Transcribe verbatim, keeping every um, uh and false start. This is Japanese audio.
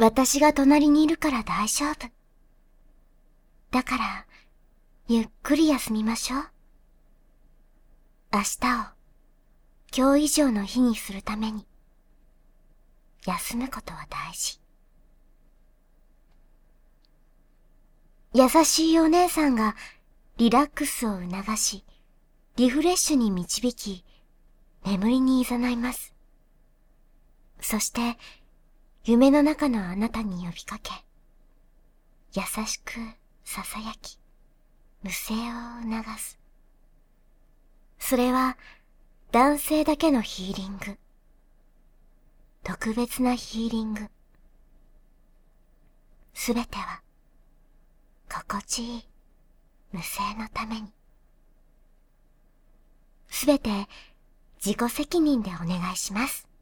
私が隣にいるから大丈夫。だから、ゆっくり休みましょう。明日を今日以上の日にするために、休むことは大事。優しいお姉さんがリラックスを促し、リフレッシュに導き、眠りに誘います。そして、夢の中のあなたに呼びかけ、優しくささやき、無声を促す。それは男性だけのヒーリング。特別なヒーリング。すべては心地いい無声のために。すべて自己責任でお願いします。